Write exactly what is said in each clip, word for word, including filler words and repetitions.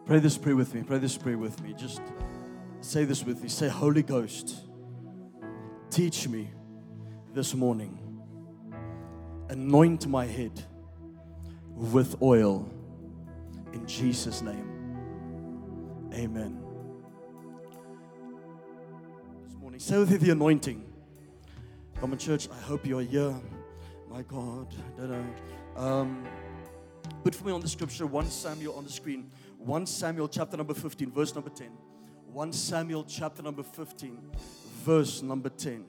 Pray this prayer with me. Pray this prayer with me. Just say this with me. Say, Holy Ghost, teach me this morning. Anoint my head with oil. In Jesus' name. Amen. This morning, say with the anointing. Come on, church, I hope you are here. My God. I don't know. Um, put for me on the scripture, First Samuel on the screen. First Samuel chapter number fifteen, verse number ten. First Samuel chapter number fifteen, verse number ten.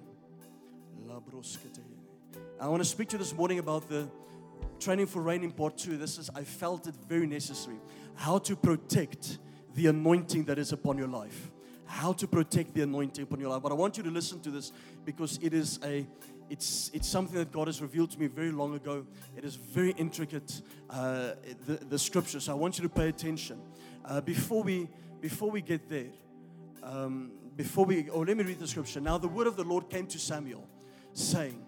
I want to speak to you this morning about the training for reigning part two. This is, I felt it very necessary. How to protect the anointing that is upon your life. How to protect the anointing upon your life. But I want you to listen to this because it is a, it's it's something that God has revealed to me very long ago. It is very intricate, uh, the, the scripture. So I want you to pay attention. Uh, before we before we get there, um, before we, oh, let me read the scripture. Now the word of the Lord came to Samuel, saying,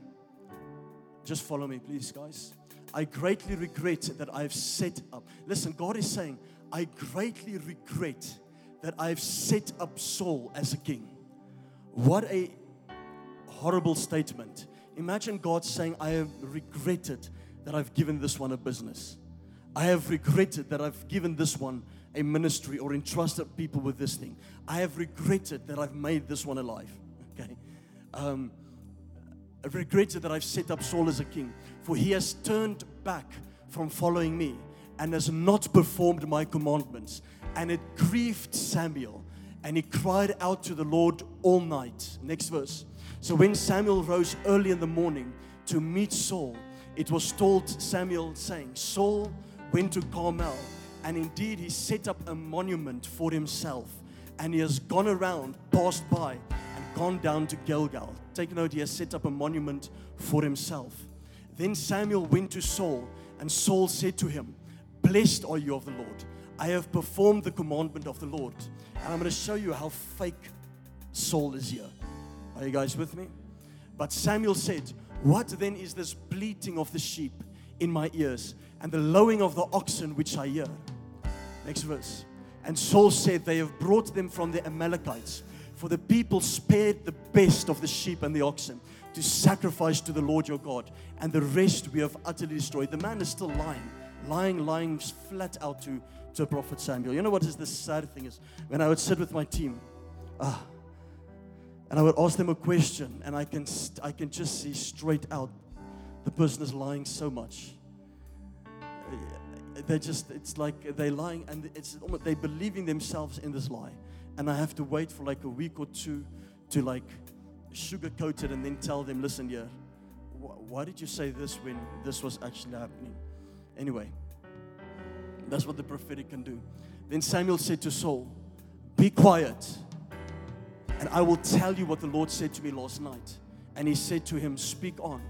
just follow me, please, guys. I greatly regret that I've set up. Listen, God is saying, I greatly regret that I've set up Saul as a king. What a horrible statement. Imagine God saying, I have regretted that I've given this one a business. I have regretted that I've given this one a ministry or entrusted people with this thing. I have regretted that I've made this one alive. Okay. Um, I've regretted that I've set up Saul as a king, for he has turned back from following me and has not performed my commandments. And it grieved Samuel, and he cried out to the Lord all night. Next verse. So when Samuel rose early in the morning to meet Saul, it was told Samuel, saying, Saul went to Carmel, and indeed he set up a monument for himself, and he has gone around, passed by, and gone down to Gilgal. Take note, he has set up a monument for himself. Then Samuel went to Saul, and Saul said to him, Blessed are you of the Lord. I have performed the commandment of the Lord. And I'm going to show you how fake Saul is here. Are you guys with me? But Samuel said, What then is this bleating of the sheep in my ears, and the lowing of the oxen which I hear? Next verse. And Saul said, They have brought them from the Amalekites, for the people spared the best of the sheep and the oxen to sacrifice to the Lord your God, and the rest we have utterly destroyed. The man is still lying, lying, lying flat out to, to Prophet Samuel. You know what is the sad thing is, when I would sit with my team, ah, and I would ask them a question, and I can st- I can just see straight out the person is lying so much. They just, it's like they're lying, and it's almost, they're believing themselves in this lie. And I have to wait for like a week or two to like sugarcoat it and then tell them, listen, yeah, wh- why did you say this when this was actually happening? Anyway, that's what the prophetic can do. Then Samuel said to Saul, Be quiet, and I will tell you what the Lord said to me last night. And he said to him, Speak on.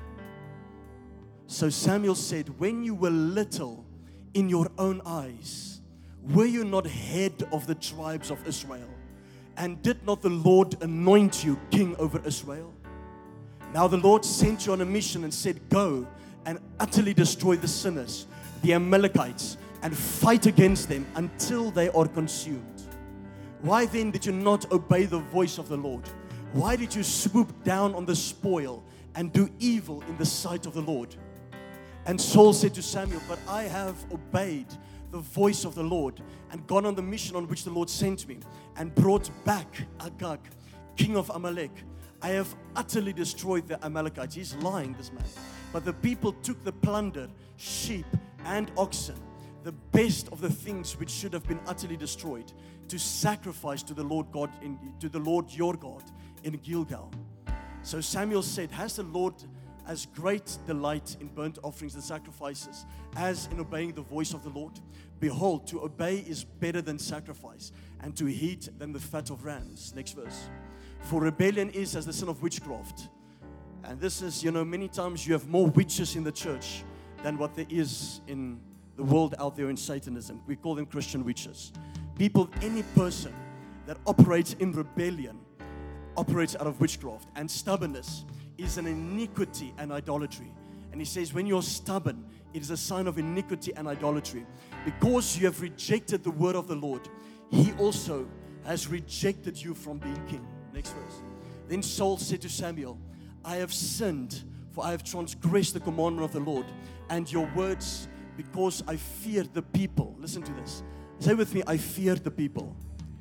So Samuel said, When you were little in your own eyes, were you not head of the tribes of Israel? And did not the Lord anoint you king over Israel? Now the Lord sent you on a mission and said, Go and utterly destroy the sinners, the Amalekites, and fight against them until they are consumed. Why then did you not obey the voice of the Lord? Why did you swoop down on the spoil and do evil in the sight of the Lord? And Saul said to Samuel, But I have obeyed the voice of the Lord and gone on the mission on which the Lord sent me, and brought back Agag, king of Amalek. I have utterly destroyed the Amalekites. He's lying, this man. But the people took the plunder, sheep and oxen, the best of the things which should have been utterly destroyed, to sacrifice to the Lord God in, to the Lord your God in Gilgal. So Samuel said, Has the Lord as great delight in burnt offerings and sacrifices as in obeying the voice of the Lord? Behold, to obey is better than sacrifice, and to heed than the fat of rams. Next verse. For rebellion is as the sin of witchcraft. And this is, you know, many times you have more witches in the church than what there is in the world out there in Satanism. We call them Christian witches. People, any person that operates in rebellion operates out of witchcraft. And stubbornness is an iniquity and idolatry. And he says, when you're stubborn, It is a sign of iniquity and idolatry. Because you have rejected the word of the Lord, He also has rejected you from being king. Next verse. Then Saul said to Samuel, I have sinned, for I have transgressed the commandment of the Lord, and your words, because I feared the people. Listen to this. Say with me, I feared the people.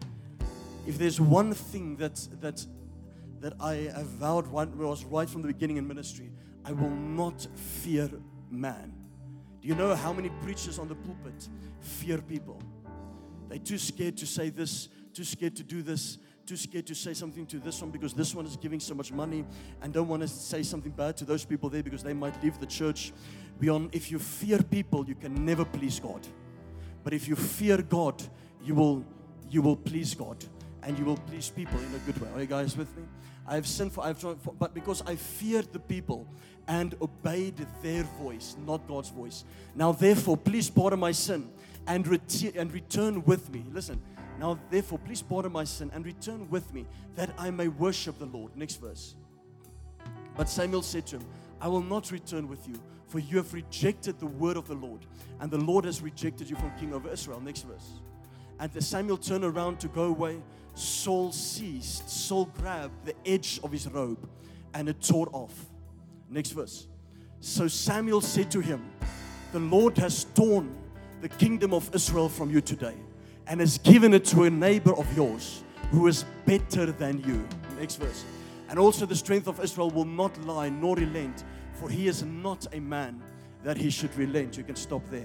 If there's one thing that that that I have vowed when I was right from the beginning in ministry, I will not fear man. Do you know how many preachers on the pulpit fear people? They're too scared to say this, too scared to do this, too scared to say something to this one because this one is giving so much money, and don't want to say something bad to those people there because they might leave the church. Beyond, if you fear people, you can never please God. But if you fear God, you will you will please God, and you will please people in a good way. Are you guys with me? I have sinned for, I have tried for, but because I feared the people and obeyed their voice, not God's voice. Now, therefore, please pardon my sin and, reti- and return with me. Listen. Now, therefore, please pardon my sin and return with me, that I may worship the Lord. Next verse. But Samuel said to him, I will not return with you, for you have rejected the word of the Lord, and the Lord has rejected you from king over Israel. Next verse. And as Samuel turned around to go away, Saul ceased. Saul grabbed the edge of his robe, and it tore off. Next verse. So Samuel said to him, the Lord has torn the kingdom of Israel from you today, and has given it to a neighbor of yours who is better than you. Next verse. And also the strength of Israel will not lie nor relent, for he is not a man that he should relent. You can stop there.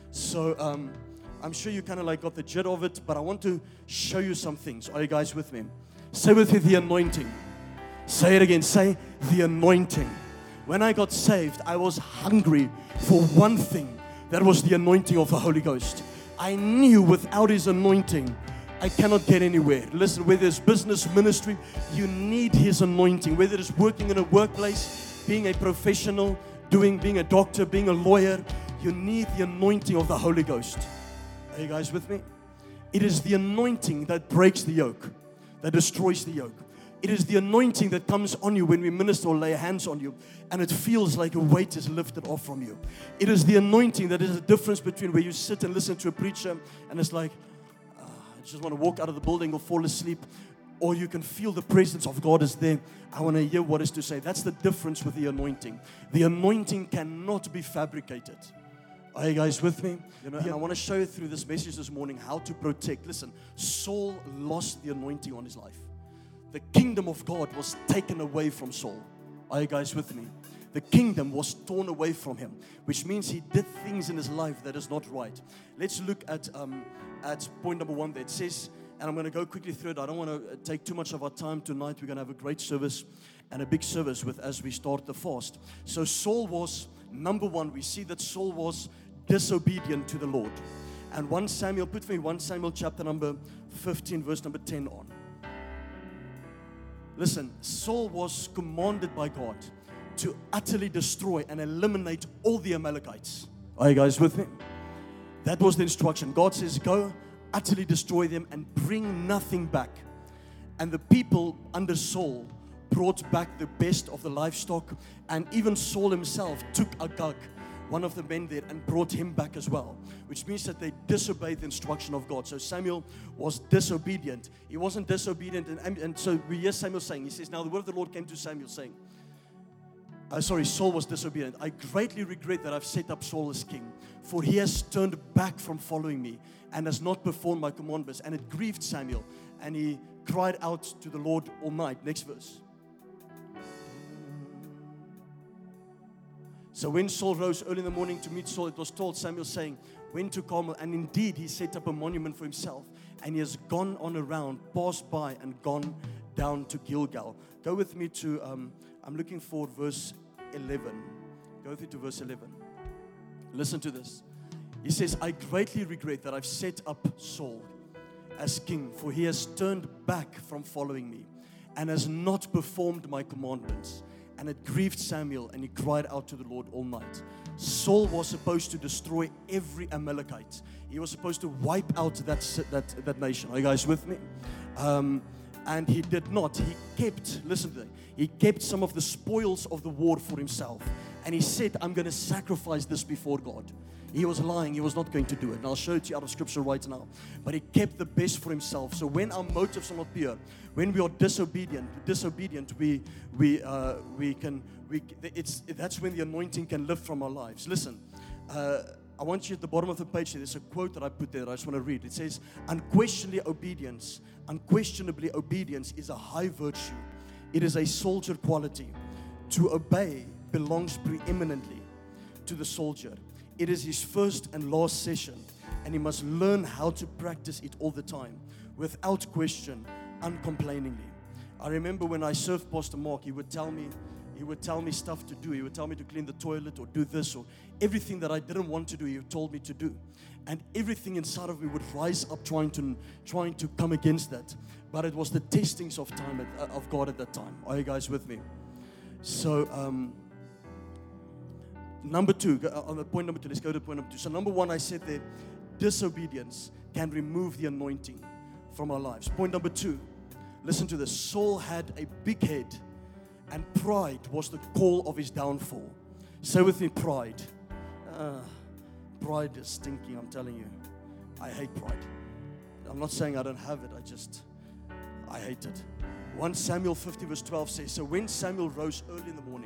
So um, I'm sure you kind of like got the gist of it, but I want to show you some things. Are you guys with me? Say with me, the anointing. Say it again. Say the anointing. When I got saved, I was hungry for one thing. That was the anointing of the Holy Ghost. I knew without His anointing, I cannot get anywhere. Listen, whether it's business, ministry, you need His anointing. Whether it's working in a workplace, being a professional, doing, being a doctor, being a lawyer, you need the anointing of the Holy Ghost. Are you guys with me? It is the anointing that breaks the yoke, that destroys the yoke. It is the anointing that comes on you when we minister or lay hands on you, and it feels like a weight is lifted off from you. It is the anointing that is the difference between where you sit and listen to a preacher, and it's like, uh, I just want to walk out of the building or fall asleep, or you can feel the presence of God is there. I want to hear what is to say. That's the difference with the anointing. The anointing cannot be fabricated. Are you guys with me? You know, and I want to show you through this message this morning how to protect. Listen, Saul lost the anointing on his life. The kingdom of God was taken away from Saul. Are you guys with me? The kingdom was torn away from him, which means he did things in his life that is not right. Let's look at um, at point number one there. It says, and I'm going to go quickly through it. I don't want to take too much of our time tonight. We're going to have a great service and a big service with as we start the fast. So Saul was, number one, we see that Saul was disobedient to the Lord. And First Samuel, put for me First Samuel chapter number fifteen, verse number ten on. Listen, Saul was commanded by God to utterly destroy and eliminate all the Amalekites. Are you guys with me? That was the instruction. God says, go, utterly destroy them and bring nothing back. And the people under Saul brought back the best of the livestock, and even Saul himself took Agag, one of the men there, and brought him back as well, which means that they disobeyed the instruction of God. So Samuel was disobedient. He wasn't disobedient, and, and so we hear Samuel saying, he says, now the word of the Lord came to Samuel saying, uh, sorry, Saul was disobedient. I greatly regret that I've set up Saul as king, for he has turned back from following me and has not performed my commandments. And it grieved Samuel, and he cried out to the Lord all night. Next verse. So when Saul rose early in the morning to meet Saul, it was told Samuel saying, went to Carmel, and indeed he set up a monument for himself, and he has gone on around, passed by, and gone down to Gilgal. Go with me to, um, I'm looking for verse eleven. Go with me to verse eleven. Listen to this. He says, I greatly regret that I've set up Saul as king, for he has turned back from following me and has not performed my commandments. And it grieved Samuel, and he cried out to the Lord all night. Saul was supposed to destroy every Amalekite. He was supposed to wipe out that that, that nation. Are you guys with me? Um, and he did not. He kept, listen to that, he kept some of the spoils of the war for himself. And he said, I'm going to sacrifice this before God. He was lying. He was not going to do it. And I'll show it to you out of scripture right now. But he kept the best for himself. So when our motives are not pure, when we are disobedient, disobedient, we we uh, we can we it's that's when the anointing can lift from our lives. Listen, uh, I want you at the bottom of the page. There's a quote that I put there. I just want to read. It says, "Unquestionably obedience, unquestionably obedience is a high virtue. It is a soldier quality. To obey belongs preeminently to the soldier. It is his first and last session, and he must learn how to practice it all the time, without question, uncomplainingly." I remember when I served Pastor Mark, he would tell me, he would tell me stuff to do. He would tell me to clean the toilet or do this, or everything that I didn't want to do, he told me to do. And everything inside of me would rise up trying to, trying to come against that. But it was the testings of time at, of God at that time. Are you guys with me? So, um, Number two, on the point number two, let's go to point number two. So number one, I said that disobedience can remove the anointing from our lives. Point number two, listen to this. Saul had a big head, and pride was the call of his downfall. Say with me, pride. Uh, pride is stinking, I'm telling you. I hate pride. I'm not saying I don't have it, I just, I hate it. First Samuel fifty verse twelve says, so when Samuel rose early in the morning,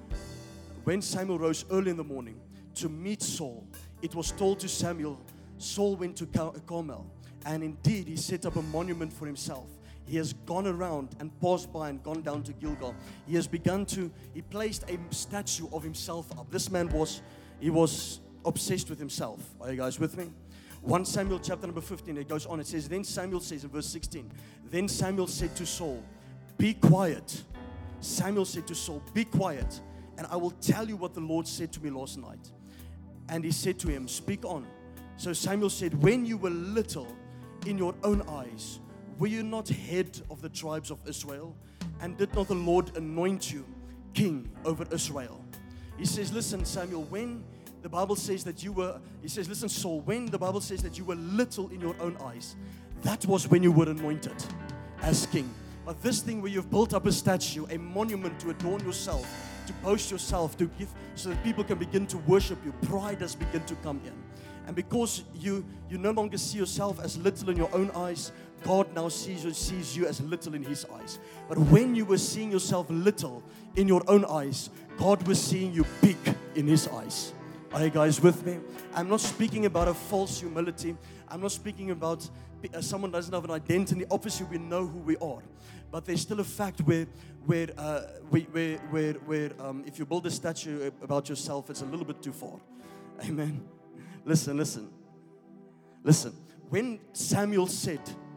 When Samuel rose early in the morning to meet Saul, it was told to Samuel, Saul went to Carmel, and indeed he set up a monument for himself. He has gone around and passed by and gone down to Gilgal. He has begun to, he placed a statue of himself up. This man was, he was obsessed with himself. Are you guys with me? First Samuel chapter number fifteen, it goes on. It says, then Samuel says in verse sixteen, then Samuel said to Saul, be quiet. Samuel said to Saul, be quiet, and I will tell you what the Lord said to me last night. And he said to him, speak on. So Samuel said, when you were little in your own eyes, were you not head of the tribes of Israel? And did not the Lord anoint you king over Israel? He says, listen, Samuel, when the Bible says that you were, he says, listen, Saul, when the Bible says that you were little in your own eyes, that was when you were anointed as king. But this thing where you've built up a statue, a monument to adorn yourself, to boast yourself, to give, so that people can begin to worship you, pride has begun to come in. And because you you no longer see yourself as little in your own eyes, God now sees you, sees you as little in His eyes. But when you were seeing yourself little in your own eyes, God was seeing you big in His eyes. Are you guys with me? I'm not speaking about a false humility. I'm not speaking about uh, someone doesn't have an identity. Obviously, we know who we are. But there's still a fact where, where, uh, where, where, where, where um, if you build a statue about yourself, it's a little bit too far. Amen. Listen, listen, listen. When Samuel said,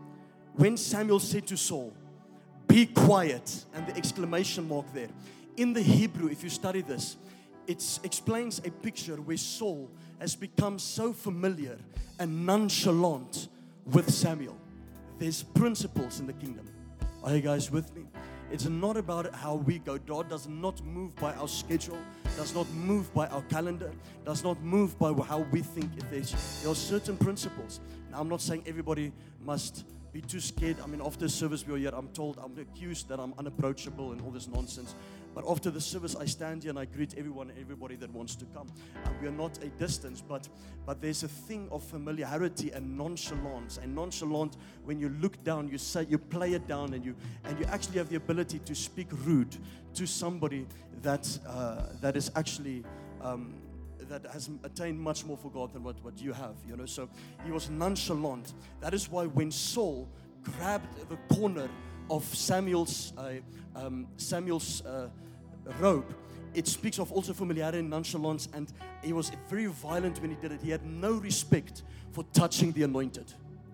when Samuel said to Saul, "Be quiet," and the exclamation mark there, in the Hebrew, if you study this, it explains a picture where Saul has become so familiar and nonchalant with Samuel. There's principles in the kingdom. Are you guys with me? It's not about how we go. God does not move by our schedule, does not move by our calendar, does not move by how we think. If there's, there are certain principles. Now, I'm not saying everybody must be too scared. I mean, after service we are here, I'm told, I'm accused that I'm unapproachable and all this nonsense. But after the service, I stand here and I greet everyone and everybody that wants to come. And we are not a distance, but but there's a thing of familiarity and nonchalance. And nonchalant, when you look down, you say, you play it down, and you and you actually have the ability to speak rude to somebody that uh, that is actually um, that has attained much more for God than what, what you have. You know, so he was nonchalant. That is why when Saul grabbed the corner of Samuel's uh, um, Samuel's uh, robe, it speaks of also familiarity and nonchalance, and he was very violent when he did it. He had no respect for touching the anointed.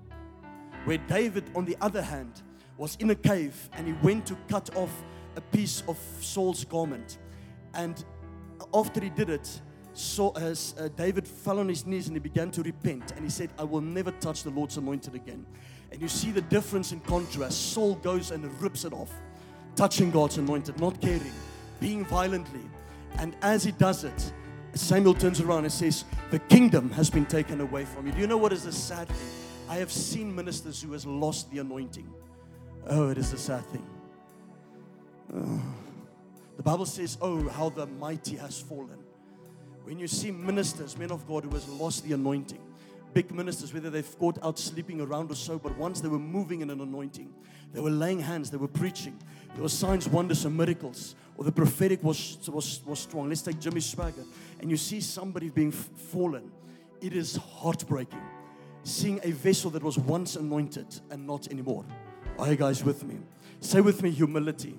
Where David, on the other hand, was in a cave and he went to cut off a piece of Saul's garment, and after he did it, So as uh, David fell on his knees and he began to repent, and he said, I will never touch the Lord's anointed again. And you see the difference in contrast. Saul goes and rips it off, touching God's anointed, not caring, being violently. And as he does it, Samuel turns around and says, the kingdom has been taken away from you. Do you know what is the sad thing? I have seen ministers who has lost the anointing. Oh, it is a sad thing. Oh. The Bible says, oh, how the mighty has fallen. When you see ministers, men of God who has lost the anointing, big ministers, whether they've caught out sleeping around or so, but once they were moving in an anointing, they were laying hands, they were preaching, there were signs, wonders, and miracles, or the prophetic was, was, was strong. Let's take Jimmy Swaggart, and you see somebody being f- fallen. It is heartbreaking, seeing a vessel that was once anointed and not anymore. Are you guys with me? Say with me, humility.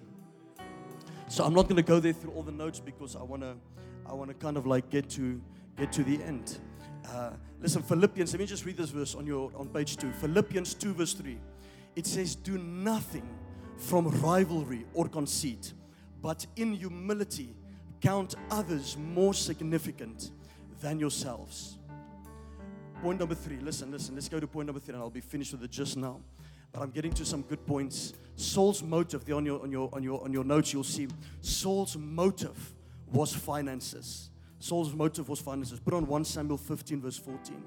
So I'm not going to go there through all the notes because I want to I want to kind of like get to get to the end. Uh, listen, Philippians, let me just read this verse on your on page two. Philippians two verse three. It says, do nothing from rivalry or conceit, but in humility count others more significant than yourselves. Point number three. Listen, listen. Let's go to point number three, and I'll be finished with it just now. But I'm getting to some good points. Saul's motive, there on your on your on your on your notes, you'll see Saul's motive was finances. Saul's motive was finances. Put on First Samuel fifteen, verse fourteen.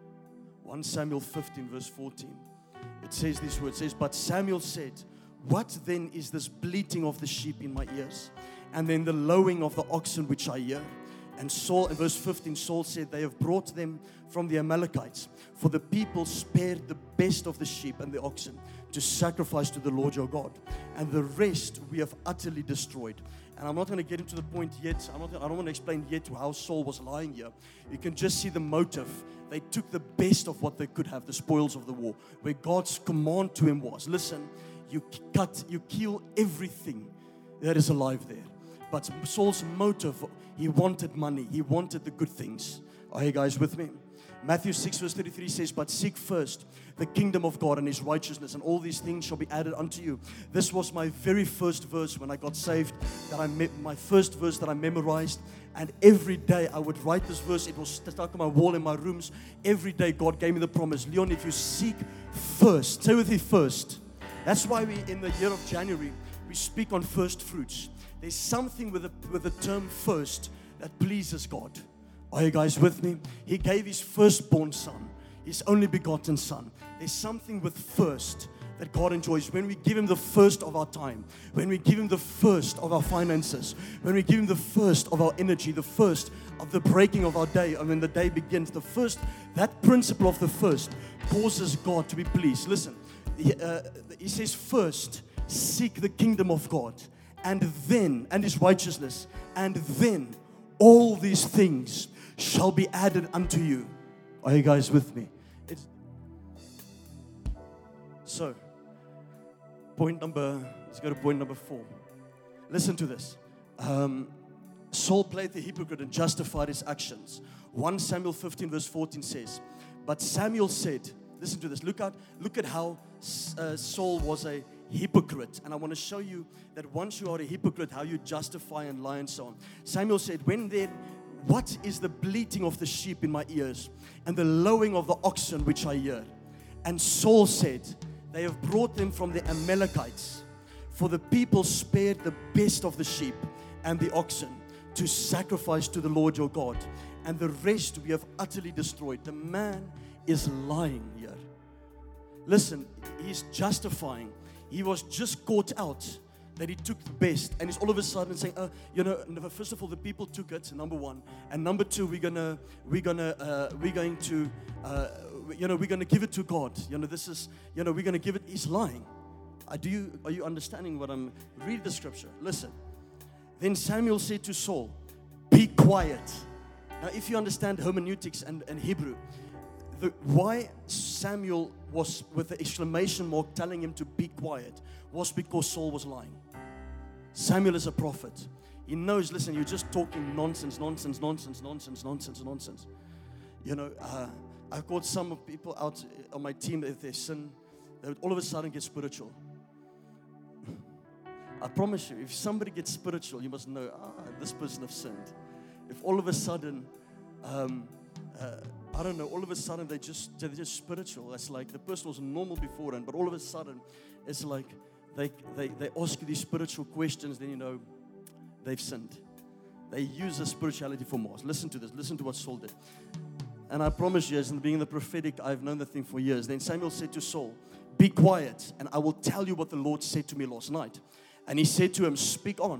First Samuel fifteen, verse fourteen. It says these words. It says, but Samuel said, what then is this bleating of the sheep in my ears? And then the lowing of the oxen which I hear? And Saul, in verse fifteen, Saul said, they have brought them from the Amalekites, for the people spared the best of the sheep and the oxen to sacrifice to the Lord your God. And the rest we have utterly destroyed. And I'm not going to get into the point yet. I'm not, I don't want to explain yet how Saul was lying here. You can just see the motive. They took the best of what they could have, the spoils of the war, where God's command to him was, listen, you cut, you kill everything that is alive there. But Saul's motive, he wanted money. He wanted the good things. Are you guys with me? Matthew six verse thirty-three says, but seek first the kingdom of God and his righteousness, and all these things shall be added unto you. This was my very first verse when I got saved, that I me- my first verse that I memorized. And every day I would write this verse. It was stuck on my wall in my rooms. Every day God gave me the promise, Leon, if you seek first, say with me first. That's why we, in the year of January, we speak on first fruits. There's something with the, with the term first that pleases God. Are you guys with me? He gave his firstborn son, his only begotten son. There's something with first that God enjoys. When we give him the first of our time, when we give him the first of our finances, when we give him the first of our energy, the first of the breaking of our day, and when the day begins, the first, that principle of the first causes God to be pleased. Listen, he, uh, he says first, seek the kingdom of God, and then, and his righteousness, and then all these things shall be added unto you. Are you guys with me? It's, so, point number, let's go to point number four. Listen to this. Um, Saul played the hypocrite and justified his actions. First Samuel fifteen verse fourteen says, but Samuel said, listen to this, look at, look at how uh, Saul was a hypocrite. And I want to show you that once you are a hypocrite, how you justify and lie and so on. Samuel said, when there, what is the bleating of the sheep in my ears and the lowing of the oxen which I hear? And Saul said, they have brought them from the Amalekites, for the people spared the best of the sheep and the oxen to sacrifice to the Lord your God, and the rest we have utterly destroyed. The man is lying here. Listen, he's justifying. He was just caught out that he took the best, and he's all of a sudden saying, uh, you know, first of all, the people took it, number one, and number two, we're gonna, we're gonna, uh, we're going to, uh, you know, we're gonna give it to God. You know, this is, you know, we're gonna give it. He's lying. Uh, do you, are you understanding what I'm? Read the scripture. Listen. Then Samuel said to Saul, "Be quiet." Now, if you understand hermeneutics and, and Hebrew, the, why Samuel was with the exclamation mark telling him to be quiet was because Saul was lying. Samuel is a prophet. He knows, listen, you're just talking nonsense, nonsense, nonsense, nonsense, nonsense, nonsense. You know, uh, I've got some of people out on my team, if they sin, they would all of a sudden get spiritual. I promise you, if somebody gets spiritual, you must know, ah, this person has sinned. If all of a sudden, um, uh, I don't know, all of a sudden they just, they're just spiritual. It's like the person was normal beforehand, but all of a sudden, it's like they, they, they ask you these spiritual questions, then you know they've sinned. They use the spirituality for more. Listen to this. Listen to what Saul did. And I promise you, as in being the prophetic, I've known the thing for years. Then Samuel said to Saul, "Be quiet, and I will tell you what the Lord said to me last night." And he said to him, "Speak on,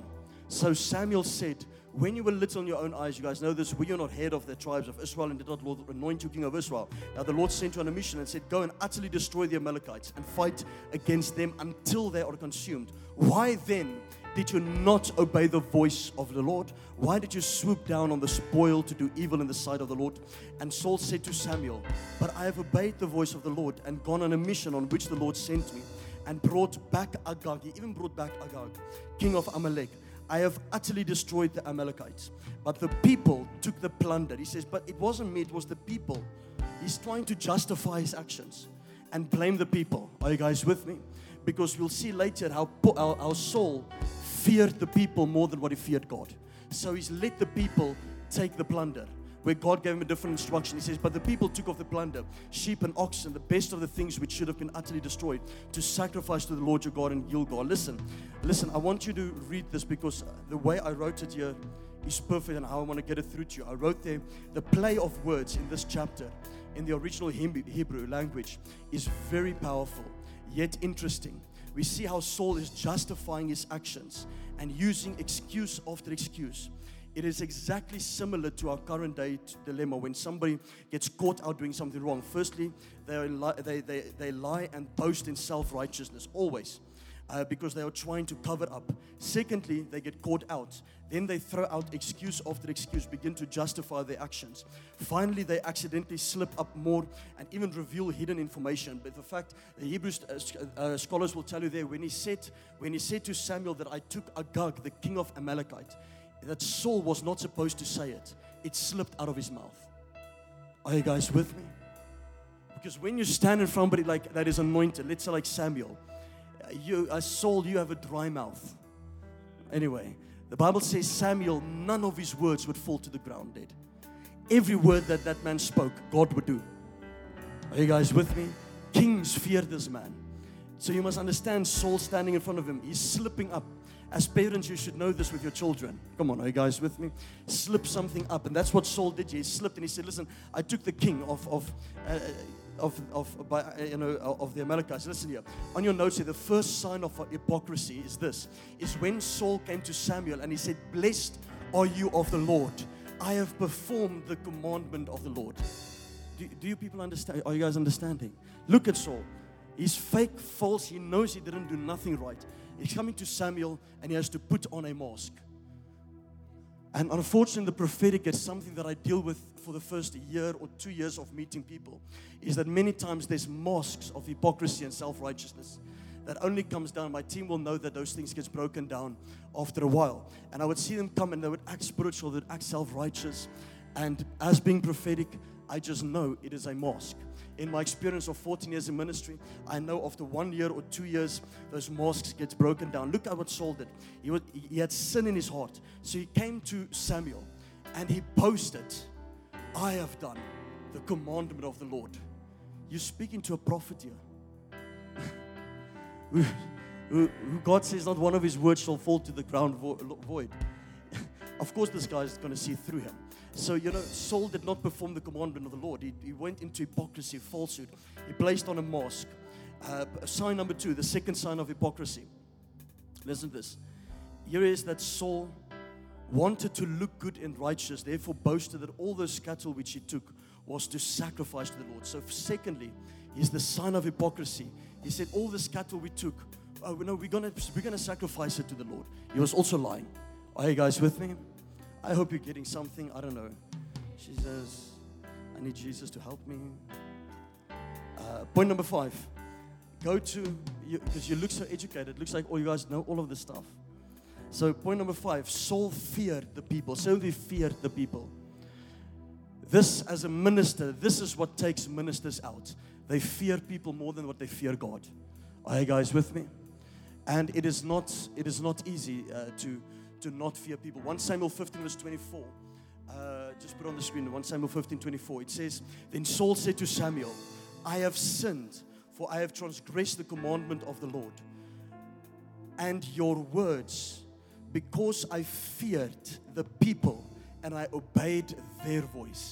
So Samuel said, when you were little in your own eyes, you guys know this, we are not head of the tribes of Israel, and did not Lord anoint you king of Israel. Now the Lord sent you on a mission and said, go and utterly destroy the Amalekites and fight against them until they are consumed. Why then did you not obey the voice of the Lord? Why did you swoop down on the spoil to do evil in the sight of the Lord? And Saul said to Samuel, but I have obeyed the voice of the Lord and gone on a mission on which the Lord sent me, and brought back Agag. He even brought back Agag, king of Amalek. I have utterly destroyed the Amalekites. But the people took the plunder. He says, but it wasn't me, it was the people. He's trying to justify his actions and blame the people. Are you guys with me? Because we'll see later how, how, how Saul feared the people more than what he feared God. So he's let the people take the plunder, where God gave him a different instruction. He says, but the people took off the plunder, sheep and oxen, the best of the things which should have been utterly destroyed, to sacrifice to the Lord your God in Gilgal. Listen, listen, I want you to read this, because the way I wrote it here is perfect and how I want to get it through to you. I wrote there, the play of words in this chapter, in the original Hebrew language, is very powerful, yet interesting. We see how Saul is justifying his actions and using excuse after excuse. It is exactly similar to our current day dilemma when somebody gets caught out doing something wrong. Firstly, they, li- they, they, they lie and boast in self-righteousness, always, uh, because they are trying to cover up. Secondly, they get caught out. Then they throw out excuse after excuse, begin to justify their actions. Finally, they accidentally slip up more and even reveal hidden information. But the fact, the Hebrew uh, uh, scholars will tell you there, when he said, when he said to Samuel that I took Agag, the king of Amalekite, that Saul was not supposed to say it. It slipped out of his mouth. Are you guys with me? Because when you stand in front of somebody like that is anointed, let's say like Samuel, you, as Saul, you have a dry mouth. Anyway, the Bible says Samuel, none of his words would fall to the ground dead. Every word that that man spoke, God would do. Are you guys with me? Kings fear this man. So you must understand Saul standing in front of him. He's slipping up. As parents, you should know this with your children. Come on, are you guys with me? Slip something up. And that's what Saul did. He slipped and he said, listen, I took the king of of uh, of, of, by, uh, you know, of the Amalekites. Listen here. On your notes here, the first sign of hypocrisy is this. Is when Saul came to Samuel and he said, blessed are you of the Lord. I have performed the commandment of the Lord. Do, do you people understand? Are you guys understanding? Look at Saul. He's fake, false. He knows he didn't do nothing right. He's coming to Samuel and he has to put on a mask. And unfortunately, the prophetic is something that I deal with for the first year or two years of meeting people, is that many times there's masks of hypocrisy and self-righteousness that only comes down. My team will know that those things gets broken down after a while. And I would see them come and they would act spiritual, they would act self-righteous. And as being prophetic, I just know it is a mask. In my experience of fourteen years in ministry, I know after one year or two years, those masks get broken down. Look at what Saul did. He, was, he had sin in his heart. So he came to Samuel and he boasted, I have done the commandment of the Lord. You're speaking to a prophet here. who, who, who God says not one of his words shall fall to the ground vo- void. Of course, this guy is going to see through him. So, you know, Saul did not perform the commandment of the Lord. He, he went into hypocrisy, falsehood. He placed on a mask. Uh, sign number two, the second sign of hypocrisy. Listen to this. Here is that Saul wanted to look good and righteous, therefore boasted that all those cattle which he took was to sacrifice to the Lord. So, secondly, he's the sign of hypocrisy. He said, all this cattle we took, oh, no, we're going to we're gonna sacrifice it to the Lord. He was also lying. Are you guys with me? I hope you're getting something. I don't know. She says, I need Jesus to help me. Uh, point number five. Go to, because you, you look so educated. It looks like all you guys know all of this stuff. So point number five. Saul feared the people. So he feared the people. This, as a minister, this is what takes ministers out. They fear people more than what they fear God. Are you guys with me? And it is not, it is not easy uh, to to not fear people. First Samuel fifteen verse twenty-four. Uh, just put on the screen. First Samuel fifteen twenty-four. It says, then Saul said to Samuel, I have sinned, for I have transgressed the commandment of the Lord and your words, because I feared the people and I obeyed their voice.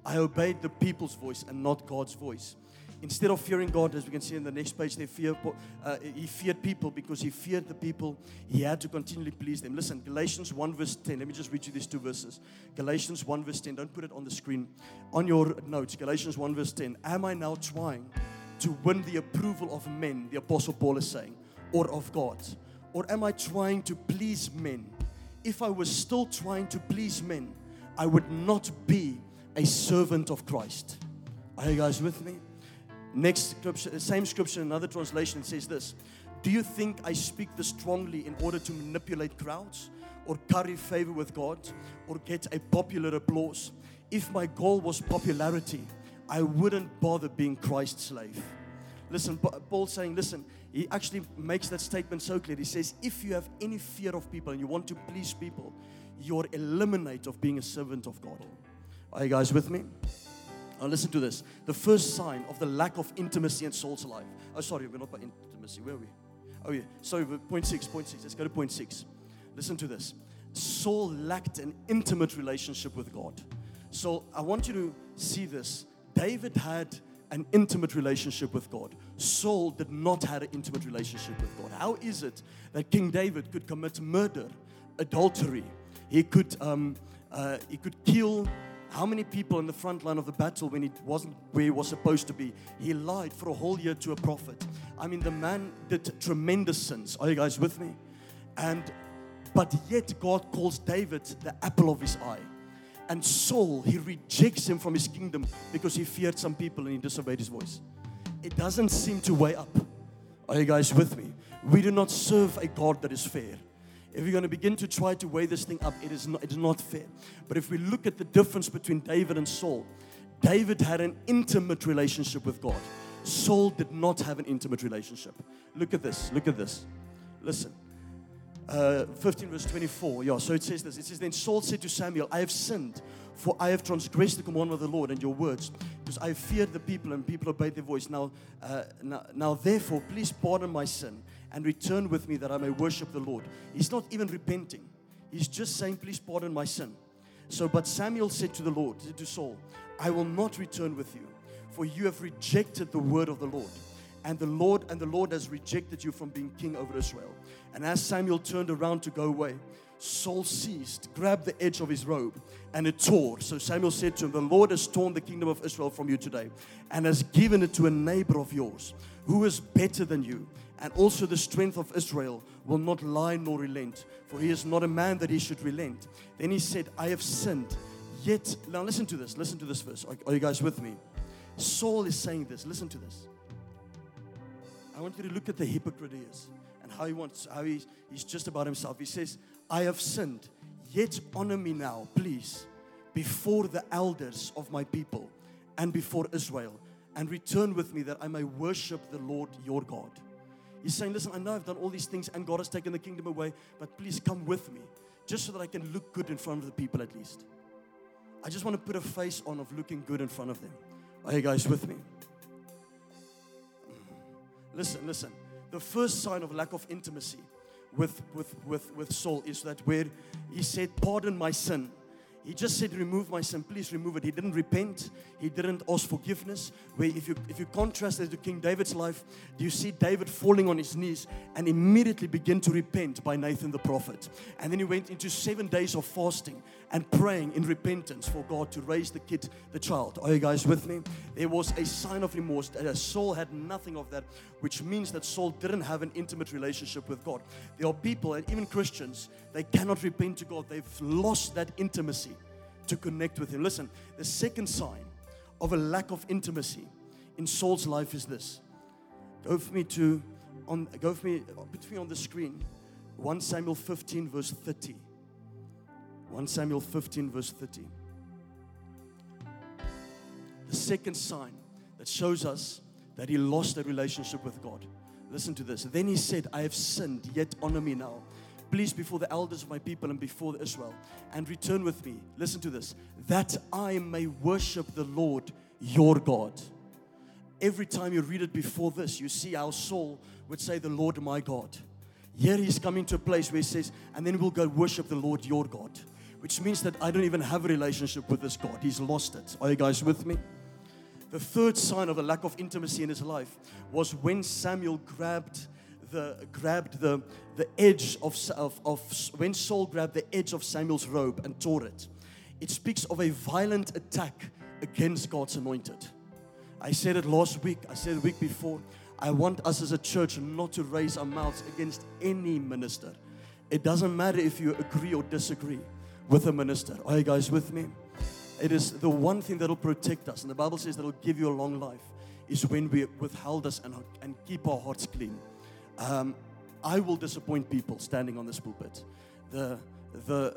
I obeyed the people's voice and not God's voice. Instead of fearing God, as we can see in the next page, they fear, uh, he feared people because he feared the people. He had to continually please them. Listen, Galatians one verse ten. Let me just read you these two verses. Galatians one verse ten. Don't put it on the screen. On your notes, Galatians one verse ten. Am I now trying to win the approval of men, the Apostle Paul is saying, or of God? Or am I trying to please men? If I was still trying to please men, I would not be a servant of Christ. Are you guys with me? Next scripture, same scripture, another translation says this. Do you think I speak this strongly in order to manipulate crowds or curry favor with God or get a popular applause? If my goal was popularity, I wouldn't bother being Christ's slave. Listen, Paul's saying, listen, he actually makes that statement so clear. He says, if you have any fear of people and you want to please people, you're eliminate of being a servant of God. Are you guys with me? Now listen to this. The first sign of the lack of intimacy in Saul's life. Oh, sorry, we're not by intimacy. Where are we? Oh, yeah. Sorry, point six, point six. Let's go to point six. Listen to this. Saul lacked an intimate relationship with God. So I want you to see this. David had an intimate relationship with God. Saul did not have an intimate relationship with God. How is it that King David could commit murder, adultery? He could, um, uh, he could kill how many people in the front line of the battle when he wasn't where he was supposed to be? He lied for a whole year to a prophet. I mean, the man did tremendous sins. Are you guys with me? And, but yet God calls David the apple of his eye. And Saul, he rejects him from his kingdom because he feared some people and he disobeyed his voice. It doesn't seem to weigh up. Are you guys with me? We do not serve a God that is fair. If you're going to begin to try to weigh this thing up, it is not, it is not fair. But if we look at the difference between David and Saul, David had an intimate relationship with God. Saul did not have an intimate relationship. Look at this. Look at this. Listen. Uh, fifteen verse twenty-four. Yeah, so it says this. It says, then Saul said to Samuel, I have sinned, for I have transgressed the commandment of the Lord and your words, because I feared the people and people obeyed their voice. Now, uh, now, now therefore, please pardon my sin and return with me that I may worship the Lord. He's not even repenting. He's just saying, please pardon my sin. So, but Samuel said to the Lord, to Saul, I will not return with you, for you have rejected the word of the Lord. And the Lord and the Lord has rejected you from being king over Israel. And as Samuel turned around to go away, Saul seized, grabbed the edge of his robe, and it tore. So Samuel said to him, the Lord has torn the kingdom of Israel from you today, and has given it to a neighbor of yours, who is better than you. And also the strength of Israel will not lie nor relent, for he is not a man that he should relent. Then he said, I have sinned. Yet, now listen to this, listen to this verse. Are, are you guys with me? Saul is saying this, listen to this. I want you to look at the hypocrite he is and how he wants, how he's, he's just about himself. He says, I have sinned, yet honor me now, please, before the elders of my people and before Israel, and return with me that I may worship the Lord your God. He's saying, listen, I know I've done all these things and God has taken the kingdom away, but please come with me, just so that I can look good in front of the people at least. I just want to put a face on of looking good in front of them. Are you guys with me? Listen, listen. The first sign of lack of intimacy with, with, with, with Saul is that where he said, pardon my sin. He just said, remove my sin, please remove it. He didn't repent. He didn't ask forgiveness. Where if you if you contrast it to King David's life, do you see David falling on his knees and immediately begin to repent by Nathan the prophet. And then he went into seven days of fasting and praying in repentance for God to raise the kid, the child. Are you guys with me? There was a sign of remorse. Saul had nothing of that, which means that Saul didn't have an intimate relationship with God. There are people, and even Christians, they cannot repent to God. They've lost that intimacy to connect with Him. Listen, the second sign of a lack of intimacy in Saul's life is this. Go for me to, on, go for me, put me on the screen. First Samuel fifteen verse thirty. First Samuel fifteen verse thirty. The second sign that shows us that he lost a relationship with God. Listen to this. Then he said, I have sinned, yet honor me now. Please, before the elders of my people and before Israel, and return with me. Listen to this. That I may worship the Lord your God. Every time you read it before this, you see how Saul would say, the Lord my God. Here he's coming to a place where he says, and then we'll go worship the Lord your God. which means that I don't even have a relationship with this God. He's lost it. Are you guys with me? The third sign of the lack of intimacy in his life was when Samuel grabbed the grabbed the the edge of, of, of when Saul grabbed the edge of Samuel's robe and tore it. It speaks of a violent attack against God's anointed. I said it last week. I said it the week before. I want us as a church not to raise our mouths against any minister. It doesn't matter if you agree or disagree with a minister. Are you guys with me? It is the one thing that will protect us. And the Bible says that will give you a long life is when we withhold us and, and keep our hearts clean. Um, I will disappoint people standing on this pulpit. The, the,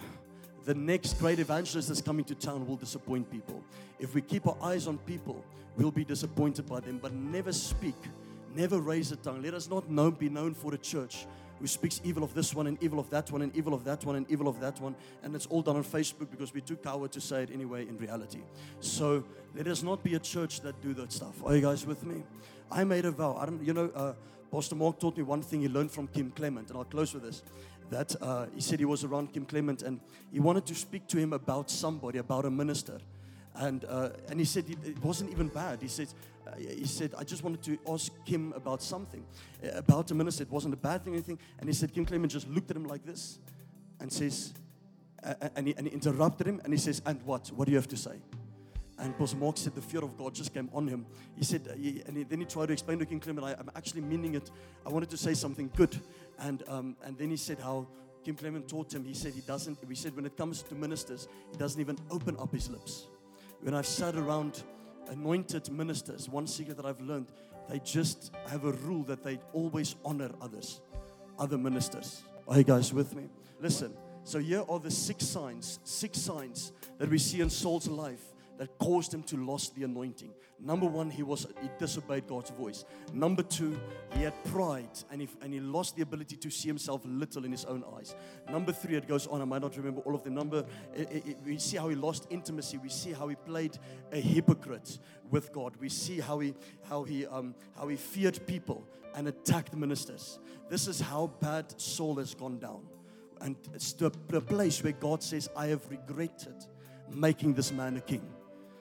the next great evangelist that's coming to town will disappoint people. If we keep our eyes on people, we'll be disappointed by them. But never speak, never raise a tongue. Let us not know, be known for a church who speaks evil of this one and evil of that one and evil of that one and evil of that one. And it's all done on Facebook because we're too coward to say it anyway in reality. So let us not be a church that do that stuff. Are you guys with me? I made a vow. I don't, you know, uh, Pastor Mark taught me one thing he learned from Kim Clement, and I'll close with this. That uh, he said he was around Kim Clement and he wanted to speak to him about somebody, about a minister. And uh, and he said it, it wasn't even bad. He said, uh, he said, I just wanted to ask Kim about something, uh, about a minister. It wasn't a bad thing or anything. And he said, Kim Clement just looked at him like this and says, uh, and, he, and he interrupted him and he says, and what? What do you have to say? And Pastor Mark said the fear of God just came on him. He said, uh, he, and he, then he tried to explain to Kim Clement, I, I'm actually meaning it. I wanted to say something good. And um, and then he said how Kim Clement taught him. He said he doesn't, he said when it comes to ministers, he doesn't even open up his lips. When I've sat around anointed ministers, one secret that I've learned, they just have a rule that they always honor others, other ministers. Are you guys with me? Listen, so here are the six signs, six signs that we see in Saul's life that caused him to lose the anointing. Number one, he was he disobeyed God's voice. Number two, he had pride and he, and he lost the ability to see himself little in his own eyes. Number three, it goes on. I might not remember all of the number. It, it, it, we see how he lost intimacy. We see how he played a hypocrite with God. We see how he how he um, how he feared people and attacked ministers. This is how bad Saul has gone down, and it's to a place where God says, "I have regretted making this man a king."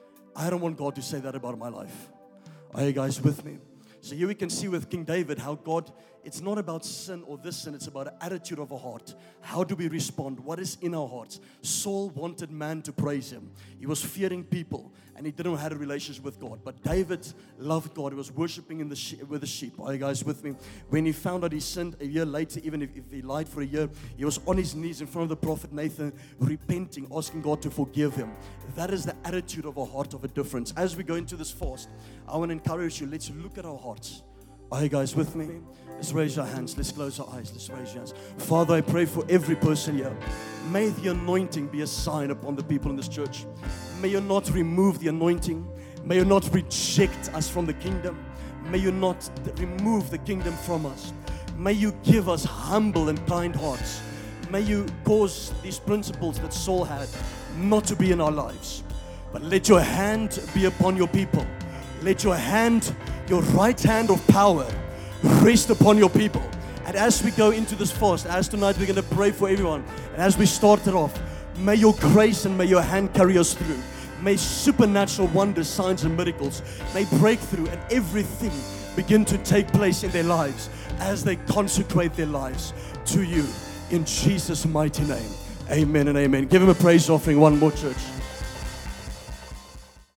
I don't want God to say that about my life. Are you guys with me? So here we can see with King David how God, it's not about sin or this sin, it's about an attitude of a heart. How do we respond? What is in our hearts? Saul wanted man to praise him. He was fearing people and he didn't have a relationship with God. But David loved God. He was worshiping in the she- with the sheep. Are you guys with me? When he found out he sinned a year later, even if, if he lied for a year, he was on his knees in front of the prophet Nathan, repenting, asking God to forgive him. That is the attitude of a heart of a difference. As we go into this fast, I want to encourage you, let's look at our hearts. Are you guys with me? Let's raise our hands. Let's close our eyes. Let's raise your hands. Father, I pray for every person here. May the anointing be a sign upon the people in this church. May you not remove the anointing. May you not reject us from the kingdom. May you not remove the kingdom from us. May you give us humble and kind hearts. May you cause these principles that Saul had not to be in our lives. But let your hand be upon your people. Let your hand, your right hand of power, rest upon your people. And as we go into this fast, as tonight we're going to pray for everyone, and as we start it off, may your grace and may your hand carry us through. May supernatural wonders, signs and miracles, may breakthrough and everything begin to take place in their lives as they consecrate their lives to you. In Jesus' mighty name, amen and amen. Give him a praise offering, one more, church.